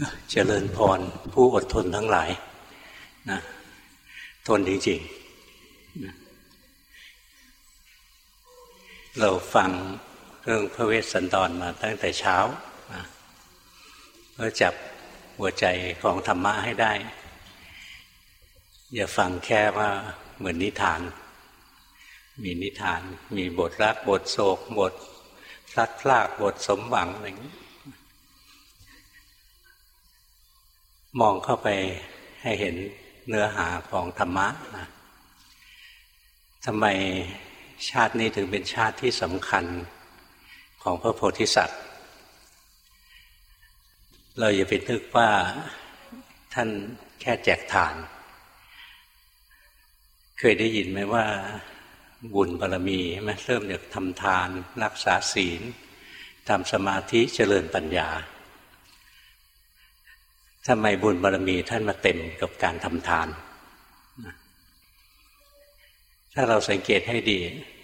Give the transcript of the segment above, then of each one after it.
เจริญพรผู้อดทนทั้งหลายนะทนจริงๆนะเราฟังเรื่องพระเวสสันดรมาตั้งแต่เช้านะก็จับหัวใจของธรรมะให้ได้อย่าฟังแค่ว่าเหมือนนิทานมีนิทานมีบทรักบทโศกบทพลัดพรากบทสมหวังอะไรอย่างนี้มองเข้าไปให้เห็นเนื้อหาของธรรมะนะทำไมชาตินี้ถึงเป็นชาติที่สำคัญของพระโพธิสัตว์เราอย่าไปนึกว่าท่านแค่แจกทานเคยได้ยินไหมว่าบุญบารมีใช่ไหมเริ่มจากทำทานรักษาศีลทำสมาธิเจริญปัญญาทำไมบุญบารมีท่านมาเต็มกับการทำทานถ้าเราสังเกตให้ดี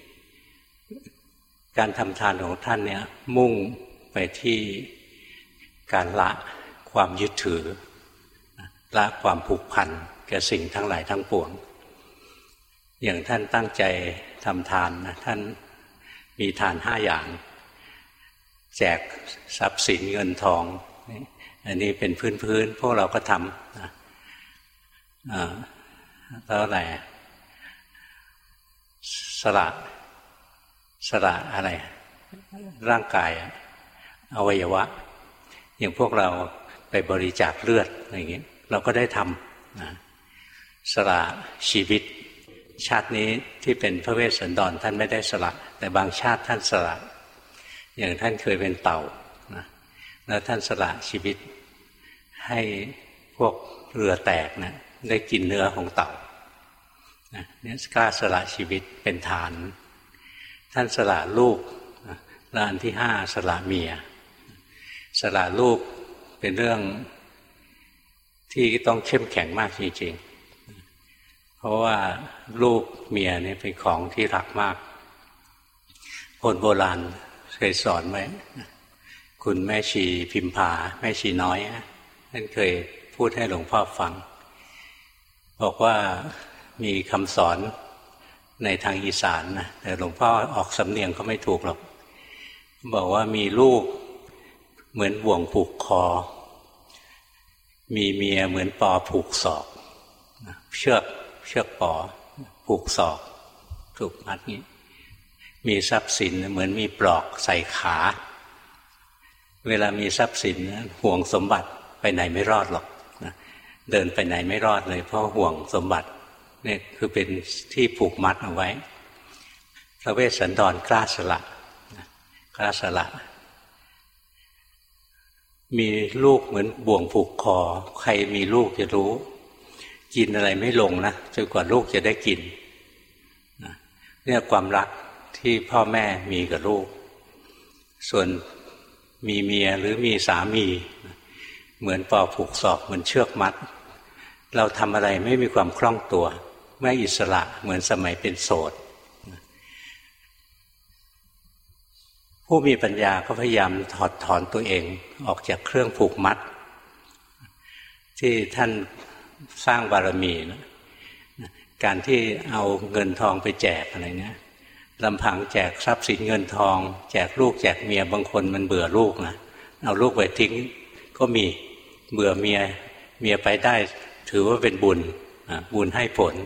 การทำทานของท่านเนี่ยมุ่งไปที่การละความยึดถือละความผูกพันกับสิ่งทั้งหลายทั้งปวงอย่างท่านตั้งใจทำทานนะท่านมีทาน5 อย่างแจกทรัพย์สินเงินทองอันนี้เป็นพื้นพวกเราก็ทำแล้วอะไรสละอะไรร่างกายอวัยวะอย่างพวกเราไปบริจาคเลือดอะไรอย่างเงี้ยเราก็ได้ทำนะสละชีวิตชาตินี้ที่เป็นพระเวสสันดรท่านไม่ได้สละแต่บางชาติท่านสละอย่างท่านเคยเป็นเต่านะแล้วท่านสละชีวิตให้พวกเรือแตกนะได้กินเนื้อของเต่านะเนี่ยกล้าสละชีวิตเป็นทานท่านสละลูกและอันที่5สละเมียสละลูกเป็นเรื่องที่ต้องเข้มแข็งมากจริงๆเพราะว่าลูกเมียนี่เป็นของที่รักมากคนโบราณเคยสอนไว้คุณแม่ชีพิมพาแม่ชีน้อยท่านเคยพูดให้หลวงพ่อฟังบอกว่ามีคำสอนในทางอีสานนะแต่หลวงพ่อออกสำเนียงเขาไม่ถูกหรอกบอกว่ามีลูกเหมือนบ่วงผูกคอมีเมียเหมือนปอผูกศอกเชือกปอผูกศอกถูกมัดนี้มีทรัพย์สินเหมือนมีปลอกใส่ขาเวลามีทรัพย์สินห่วงสมบัติไปไหนไม่รอดหรอกเดินไปไหนไม่รอดเลยเพราะห่วงสมบัตินี่คือเป็นที่ผูกมัดเอาไว้พระเวสสันดรกล้าสละมีลูกเหมือนบ่วงผูกคอใครมีลูกจะรู้กินอะไรไม่ลงนะจนกว่าลูกจะได้กินเนี่ยความรักที่พ่อแม่มีกับลูกส่วนมีเมียหรือมีสามีเหมือนปอผูกศอกเหมือนเชือกมัดเราทำอะไรไม่มีความคล่องตัวไม่อิสระเหมือนสมัยเป็นโสดผู้มีปัญญาก็พยายามถอดถอนตัวเองออกจากเครื่องผูกมัดที่ท่านสร้างบารมีนะการที่เอาเงินทองไปแจกอะไรเนี่ยลำพังแจกทรัพย์สินเงินทองแจกลูกแจกเมียบางคนมันเบื่อลูกนะเอาลูกไปทิ้งก็มีเบื่อเมียไปได้ถือว่าเป็นบุญให้ผล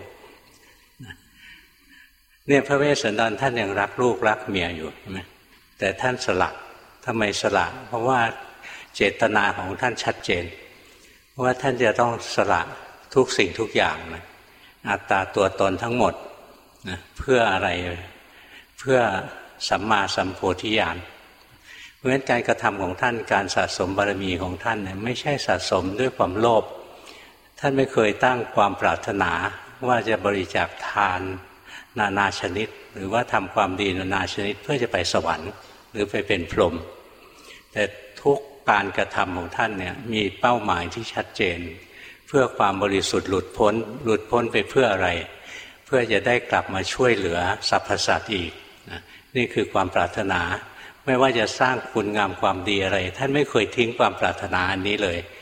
เนี่ยพระเวสสันดรท่านยังรักลูกรักเมียอยู่ใช่ไหมแต่ท่านสละทำไมสละเพราะว่าเจตนาของท่านชัดเจนว่าท่านจะต้องสละทุกสิ่งทุกอย่างนะอัตตาตัวตนทั้งหมดนะเพื่ออะไรเพื่อสัมมาสัมโพธิญาณเพราะฉะนั้นการกระทำของท่านการสะสมบารมีของท่านเนี่ยไม่ใช่สะสมด้วยความโลภท่านไม่เคยตั้งความปรารถนาว่าจะบริจาคทานนานาชนิดหรือว่าทำความดีนานาชนิดเพื่อจะไปสวรรค์หรือไปเป็นพรหมแต่ทุกการกระทำของท่านเนี่ยมีเป้าหมายที่ชัดเจนเพื่อความบริสุทธิ์หลุดพ้นไปเพื่ออะไรเพื่อจะได้กลับมาช่วยเหลือสรรพสัตว์อีกนี่คือความปรารถนาไม่ว่าจะสร้างคุณงามความดีอะไรท่านไม่เคยทิ้งความปรารถนาอันนี้เลย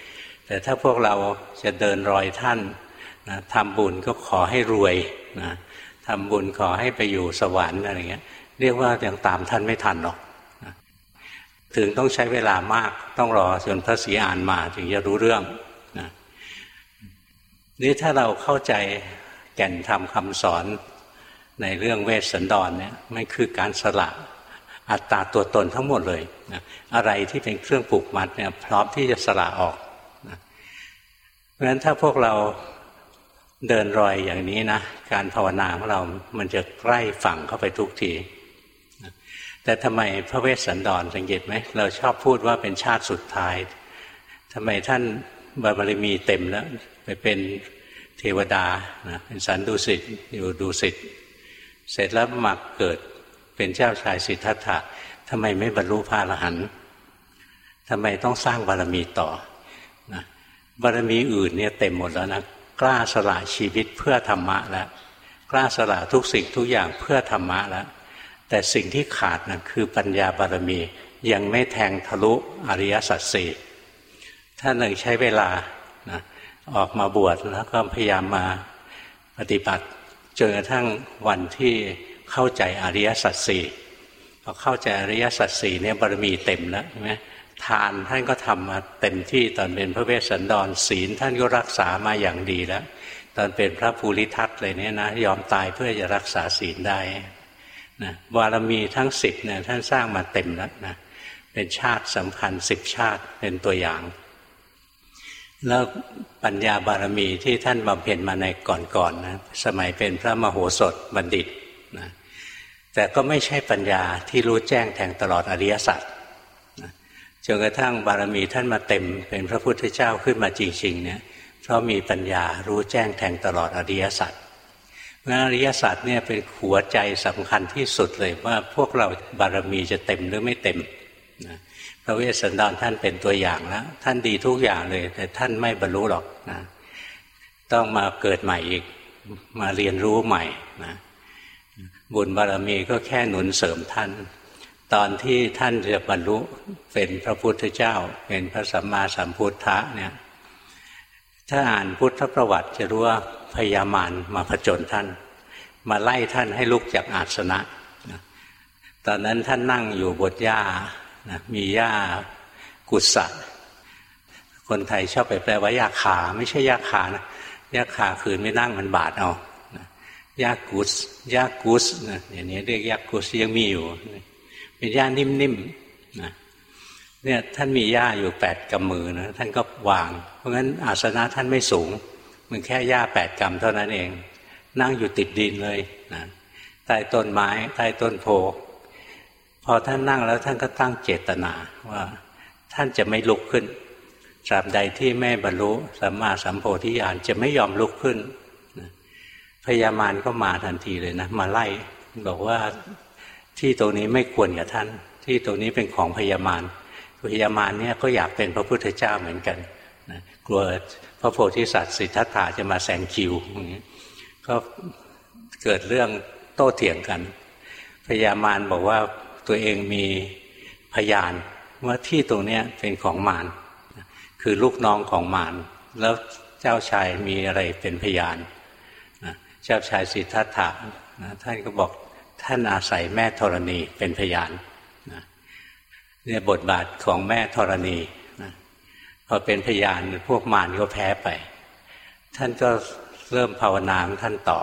แต่ถ้าพวกเราจะเดินรอยท่านนะทำบุญก็ขอให้รวยนะทำบุญขอให้ไปอยู่สวรรค์อะไรเงี้ยเรียกว่ายังตามท่านไม่ทันหรอกนะถึงต้องใช้เวลามากต้องรอจนพระศรีอานมาถึงจะรู้เรื่องนะนี่ถ้าเราเข้าใจแก่นธรรมคำสอนในเรื่องเวสสันดรเนี่ยไม่คือการสละอัตตาตัวตนทั้งหมดเลยนะอะไรที่เป็นเครื่องผูกมัดเนี่ยพร้อมที่จะสละออกนะเพราะฉะนั้นถ้าพวกเราเดินรอยอย่างนี้นะการภาวนาของเรามันจะใกล้ฝั่งเข้าไปทุกทีนะแต่ทำไมพระเวสสันดรสังเกตไหมเราชอบพูดว่าเป็นชาติสุดท้ายทำไมท่านบารมีเต็มแล้วไปเป็นเทวดานะเป็นสันดุสิตอยู่ดุสิตเสร็จแล้วมาเกิดเป็นเจ้าชายสิทธัตถะทำไมไม่บรรลุพระอรหันต์ทำไมต้องสร้างบารมีต่อนะบารมีอื่นเนี่ยเต็มหมดแล้วนะกล้าสละชีวิตเพื่อธรรมะแล้วกล้าสละทุกสิ่งทุกอย่างเพื่อธรรมะแล้วแต่สิ่งที่ขาดนะคือปัญญาบารมียังไม่แทงทะลุอริยสัจสี่ท่านใช้เวลานะออกมาบวชแล้วก็พยายามมาปฏิบัติจนกระทั่งวันที่เข้าใจอริยสัจสี่พอเข้าใจอริยสัจสี่เนี่ยบารมีเต็มแล้วใช่ไหมทานท่านก็ทำมาเต็มที่ตอนเป็นพระเวสสันดรศีลท่านก็รักษามาอย่างดีแล้วตอนเป็นพระภูริทัตเลยเนี่ยนะยอมตายเพื่อจะรักษาศีลได้นะบารมีทั้ง10เนี่ยท่านสร้างมาเต็มแล้วนะเป็นชาติสำคัญ10ชาติเป็นตัวอย่างแล้วปัญญาบารมีที่ท่านบำเพ็ญมาในก่อนๆนะสมัยเป็นพระมโหสถบัณฑิตนะแต่ก็ไม่ใช่ปัญญาที่รู้แจ้งแทงตลอดอริยสัจนะจนกระทั่งบารมีท่านมาเต็มเป็นพระพุทธเจ้าขึ้นมาจริงๆเนี่ยเพราะมีปัญญารู้แจ้งแทงตลอดอริยสัจเพราะอริยสัจเนี่ยเป็นหัวใจสำคัญที่สุดเลยว่าพวกเราบารมีจะเต็มหรือไม่เต็มนะพระเวสสันดรท่านเป็นตัวอย่างแล้วท่านดีทุกอย่างเลยแต่ท่านไม่บรรลุหรอกนะต้องมาเกิดใหม่อีกมาเรียนรู้ใหม่นะบุญบารมีก็แค่หนุนเสริมท่านตอนที่ท่านจะบรรลุเป็นพระพุทธเจ้าเป็นพระสัมมาสัมพุทธะเนี่ยถ้าอ่านพุทธประวัติจะรู้ว่าพญามารมาผจญท่านมาไล่ท่านให้ลุกจากอาสนะตอนนั้นท่านนั่งอยู่บนหญ้ามีหญ้ากุศะคนไทยชอบไปแปลว่าหญ้าคาไม่ใช่หญ้าคานะหญ้าคาคือไม่นั่งมันบาดเอาหญ้ากุศหญ้ากุศอย่างนี้เรียกหญ้ากุศยังมีอยู่เป็นหญ้านิ่มๆนะเนี่ยท่านมีหญ้าอยู่8 กำมือนะท่านก็วางเพราะงั้นอาสนะท่านไม่สูงมันแค่หญ้า8 กำเท่านั้นเองนั่งอยู่ติดดินเลยนะใต้ต้นไม้ใต้ต้นโพพอท่านนั่งแล้วท่านก็ตั้งเจตนาว่าท่านจะไม่ลุกขึ้นตราบใดที่ไม่บรรลุสัมมาสัมโพธิญาณจะไม่ยอมลุกขึ้นพญามารก็มาทันทีเลยนะมาไล่บอกว่าที่ตรงนี้ไม่ควรกับท่านที่ตรงนี้เป็นของพญามารพญามารเนี่ยก็อยากเป็นพระพุทธเจ้าเหมือนกันนะกลัวพระโพธิสัตว์สิทธัตถะจะมาแซงคิวก็เกิดเรื่องโต้เถียงกันพญามารบอกว่าตัวเองมีพยานว่าที่ตรงนี้เป็นของมารคือลูกน้องของมารแล้วเจ้าชายมีอะไรเป็นพยานเจ้าชายสิทธัตถะท่านก็บอกท่านอาศัยแม่ธรณีเป็นพยานเนี่ยบทบาทของแม่ธรณีพอเป็นพยานพวกมารก็แพ้ไปท่านก็เริ่มภาวนาของท่านต่อ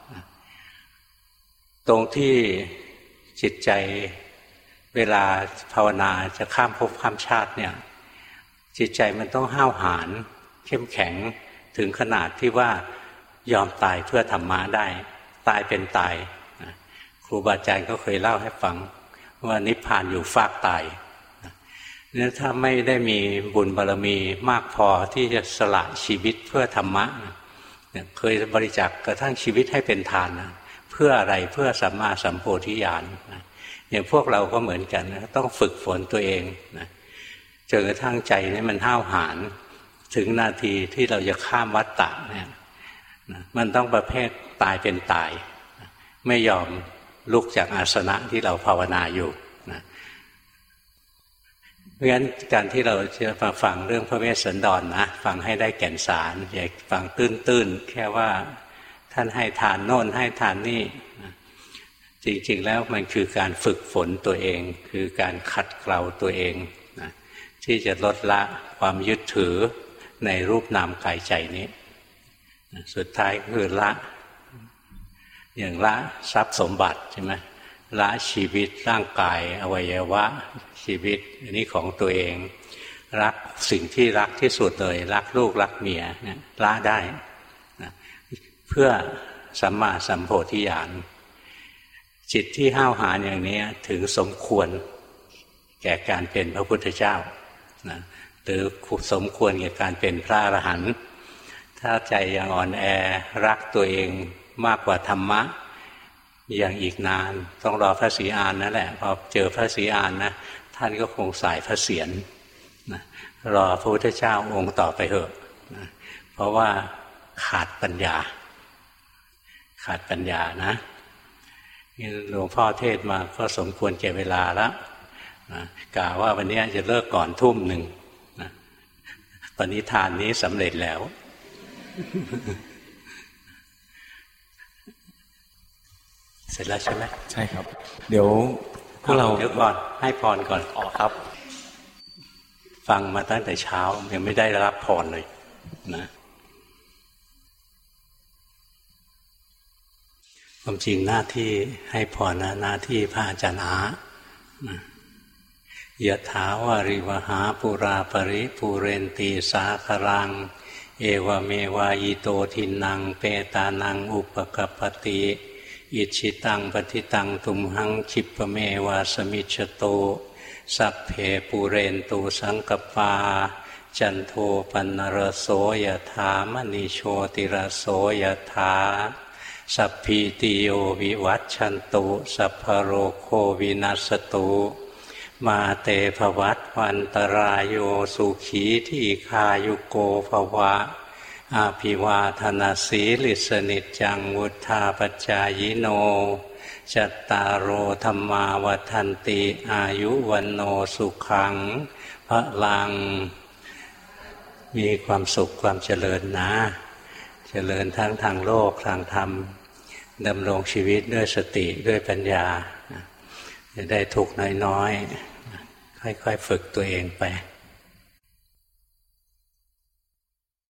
ตรงที่จิตใจเวลาภาวนาจะข้ามภพข้ามชาติเนี่ยจิตใจมันต้องห้าวหาญเข้มแข็งถึงขนาดที่ว่ายอมตายเพื่อธรรมะได้ตายเป็นตายครูบาอาจารย์ก็เคยเล่าให้ฟังว่านิพพานอยู่ฟากตายเนี่ยถ้าไม่ได้มีบุญบารมีมากพอที่จะสละชีวิตเพื่อธรรมะเคยบริจาคกระทั่งชีวิตให้เป็นทานนะเพื่ออะไรเพื่อสัมมาสัมโพธิญาณอย่างพวกเราก็เหมือนกันนะต้องฝึกฝนตัวเองนะจนกระทั่งใจนี่มันห้าวหาญถึงนาทีที่เราจะข้ามวัฏฏะเนี่ยนะมันต้องประเภทตายเป็นตายนะไม่ยอมลุกจากอาสนะที่เราภาวนาอยู่นะเพราะฉะนั้นการที่เราจะมาฟังเรื่องพระเวสสันดรนะฟังให้ได้แก่นสารอย่าฟังตื้นๆแค่ว่าท่านให้ทานโน่นให้ทานนี่จริงๆแล้วมันคือการฝึกฝนตัวเองคือการขัดเกลาตัวเองนะที่จะลดละความยึดถือในรูปนามกายใจนี้สุดท้ายคือละอย่างละทรัพย์สมบัติใช่ไหมละชีวิตร่างกายอวัยวะชีวิตอันนี้ของตัวเองรักสิ่งที่รักที่สุดเลยรักลูกรักเมียเนี่ยละได้นะเพื่อสัมมาสัมโพธิญาณจิตที่ห้าวหาญอย่างนี้ถึงสมควรแก่การเป็นพระพุทธเจ้านะหรือสมควรแก่การเป็นพระอรหันต์ถ้าใจยังอ่อนแอรักตัวเองมากกว่าธรรมะอย่างอีกนานต้องรอพระศรีอานนั่นแหละพอเจอพระศรีอานนะท่านก็คงสายพระเศียรนะรอพระพุทธเจ้าองค์ต่อไปเถอะนะเพราะว่าขาดปัญญานะหลวงพ่อเทศมาก็สมควรแก่เวลาแล้วนะกล่าวว่าวันนี้จะเลิกก่อน 19:00 นนะตอนนี้ทานนี้สำเร็จแล้วเสร็จแล้วใช่ไหมใช่ครับเดี๋ยวพวกเราเดี๋ยวก่อนให้พรก่อนอ๋อครับฟังมาตั้งแต่เช้ายังไม่ได้รับพรเลยนะความจริงหน้าที่ให้พรนะหน้าที่พระอาจารย์อานะยะถาวาริวหาปุราปริปุเรนตีสาครังเอวเมวายโตทินังเปตานังอุปกัปปติอิชิตังปฏิตังตุมหังคิปเมวาสมิจฉโตสัพเพปุเรนตุสังกปาจันโทปนรโสยถามณีโชติรโสยถาสัพพิติโยวิวัชชันตุสัพพโรโควินัสตุมาเตภวัตวันตรายโยสุขีทีคายุโกภวะอาภิวาทนาสีลิสนิจจังวุธาปัจจายโนจัตตารโอธรรมาวัฏันติอายุวันโนสุขังพลังมีความสุขความเจริญนะเจริญทั้งทางโลกทางธรรมดำรงชีวิตด้วยสติด้วยปัญญาจะได้ทุกข์น้อยๆค่อยๆฝึกตัวเองไป